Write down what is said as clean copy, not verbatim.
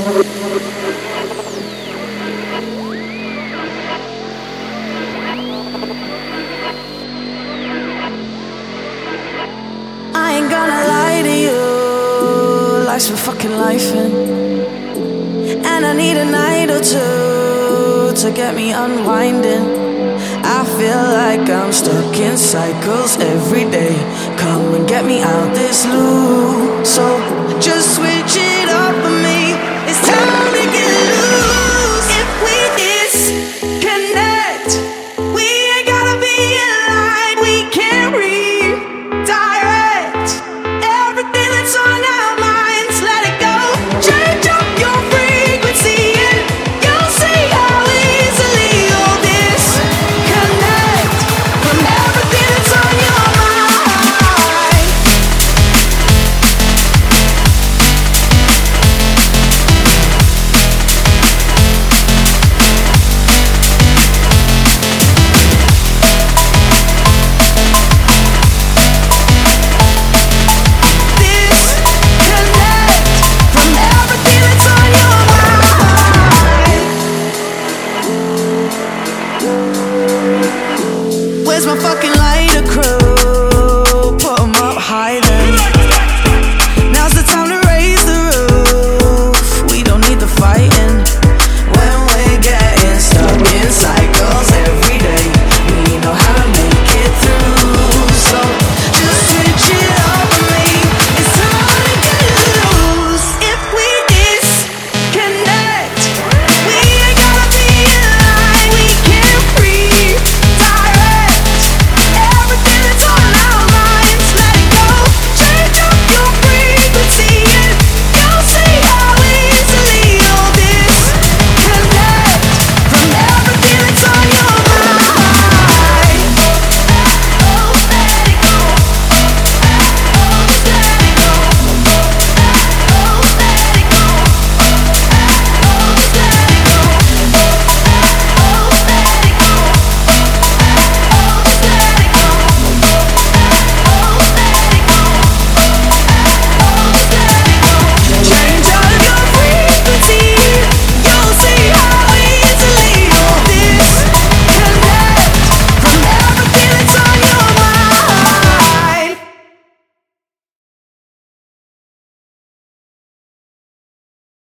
I ain't gonna lie to you, life's been fucking lifing, and I need a night or two to get me unwinding. I feel like I'm stuck in cycles every day. Come and get me out this loop. So just